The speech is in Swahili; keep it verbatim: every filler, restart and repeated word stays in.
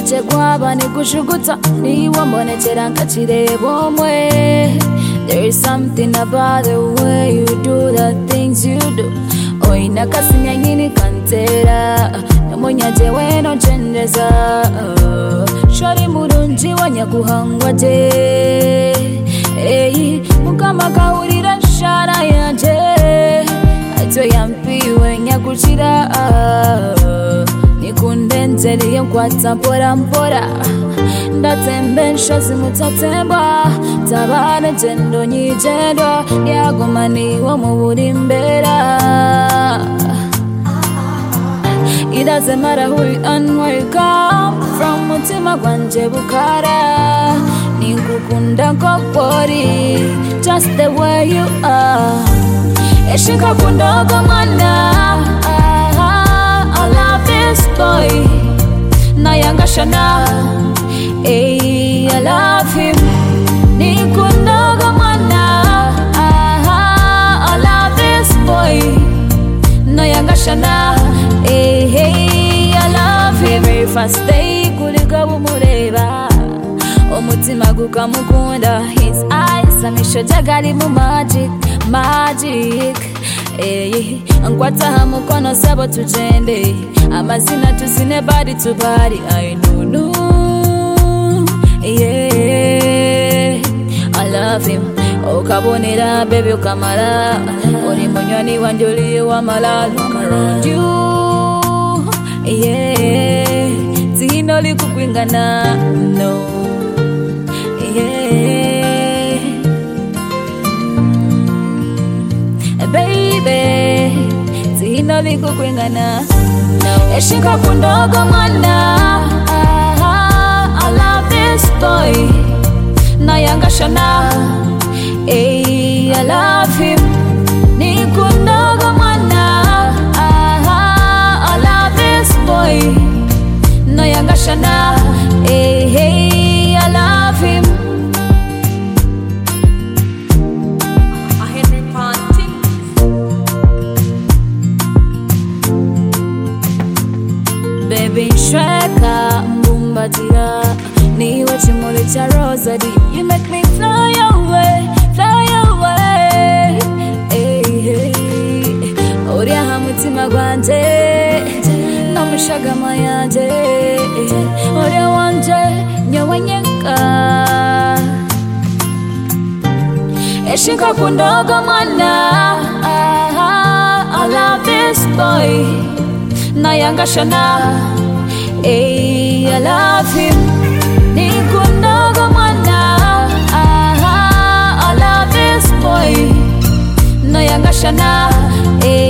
chegwaba ni kushuguta niwa mbonekera nkakireba omwe. There is something about the way you do the things you do. Oina kasinya nyini kantera namonya jewe no chendeza. Shari murunji wanyakuhangwa je. Hey, mukama kaurira shara yanje. Ato yampiwe nyakuchira. Nikundenzeli yankwata mpora mpora. Ndatembensha simutatemba. Tabane jendo nyijendo. Yagomani wa muburi mbera. It doesn't matter who you and where you come from. Mutima gwanje bukara. Nikukunda kokori. Just the way you are. Eshika kundogo mwana. I love this boy. Nayangashana. Hey, I love him. Nikundogo mwana. I love this boy. Nayangashana. Hey, hey, I love him. Very fast day kuliga bumureba. Omutima gukamukunda. His eyes amisho jagali mu magic, magic. Hey, ankwata hamukono sabo tujende. Amazina tusine body to body. I know, no. Yeah, I love him. Okabonera baby okamala. Oli munyoni wanjoli wa malala. I'm around you. Yeah, zino likukwingana. No. Yeah, baby, zino likukwingana. No. Eshika kundogo mwana. I love this boy. Nayangashana. Hey, I love him. Nikundogo mwana. I love this boy. Nayangashana. Hey, hey, I love him. Baby Shreka mbumbatira. Niwe chimuli cha rosary. You make me fly away, fly away. Hey, hey. Oria hamutima gwanje. Namushagama yanje. Oria wanje nyawanyeka. Eshika kundogo mwana. I love this boy. Nayangashana. Hey, I love him. Nikundogo mwana. I love this boy. Nayangashana. Hey.